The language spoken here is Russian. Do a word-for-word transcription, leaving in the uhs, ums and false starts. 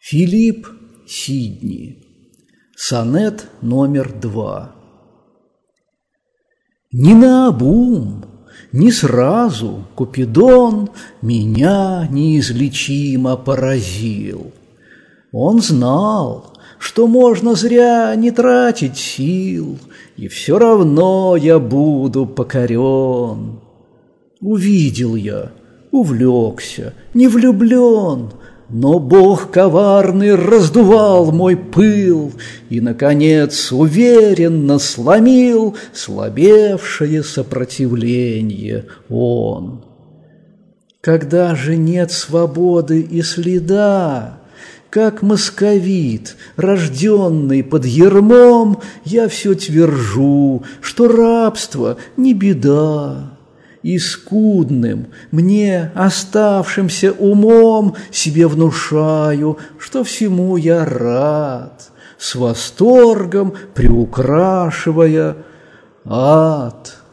Филипп Сидни. Сонет номер два. Не наобум, не сразу Купидон меня неизлечимо поразил. Он знал, что можно зря не тратить сил, и все равно я буду покорен. Увидел я, увлекся, не влюблен, но Бог коварный раздувал мой пыл и, наконец, уверенно сломил слабевшее сопротивление он. Когда же нет свободы и следа, как московит, рожденный под ярмом, я все твержу, что рабство не беда. И скудным, мне оставшимся умом себе внушаю, что всему я рад, с восторгом приукрашивая ад.